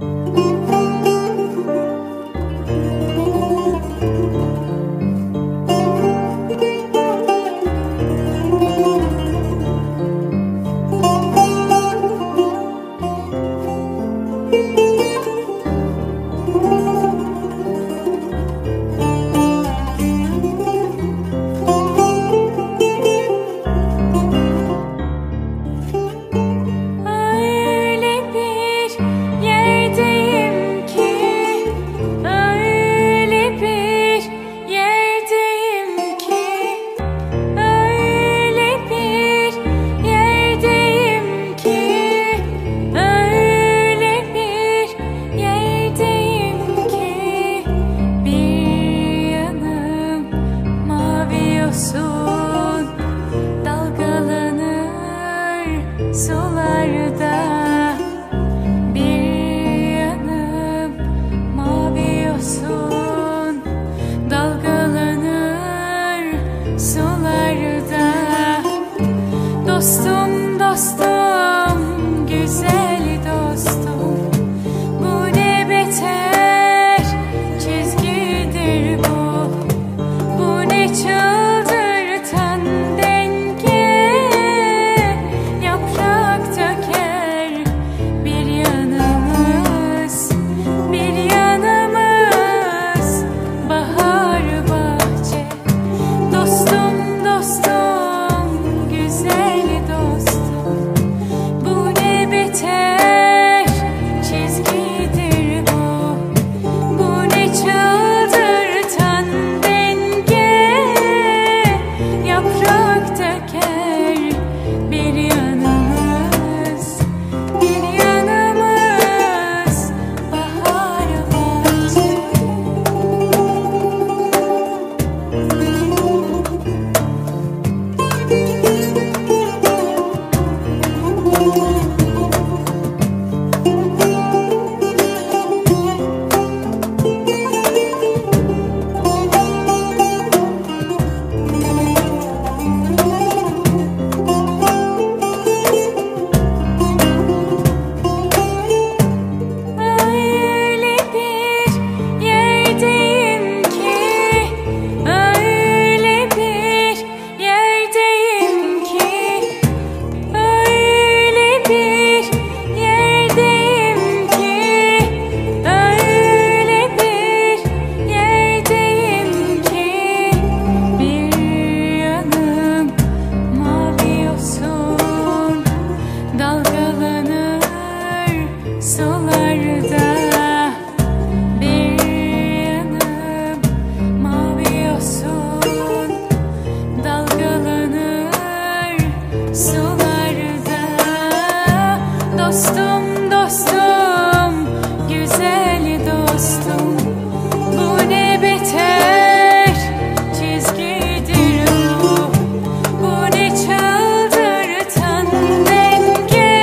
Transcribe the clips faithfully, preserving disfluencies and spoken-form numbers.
Sularda bir yanım mavi yosun dalgalanır sularda. Dostum, dostum, güzel dostum, bu ne beter çizgidir bu, bu ne çıldırtan denge. Yaprak döker bir yanımız, bir yanımız bahar bahçe. Dostum, dostum, güzel dostum, bu ne beter çizgidir bu, bu ne çıldırtan denge. Yaprak döker bir yanımız, bir yanımız bahar bahçe. Sularda bir yanım mavi yosun dalgalanır sularda. Dostum, dostum, güzel dostum, bu ne beter çizgidir bu, bu ne çıldırtan denge.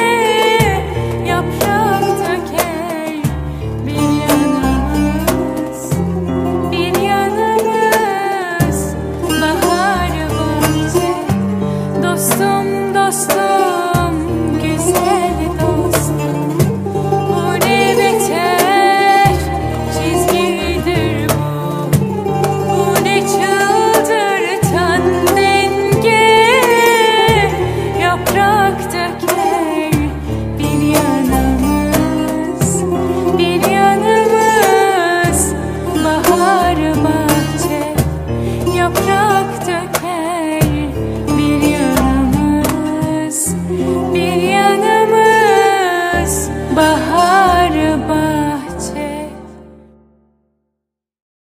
Yaprak döker bir yanımız, bir yanımız bahar bahçe. Dostum, dostum, güzel dostum, bu ne beter çizgidir bu, bu ne çıldırtan denge. Yaprak döker bir yanımız, bir yanımız bahar bahçe. Yaprak döker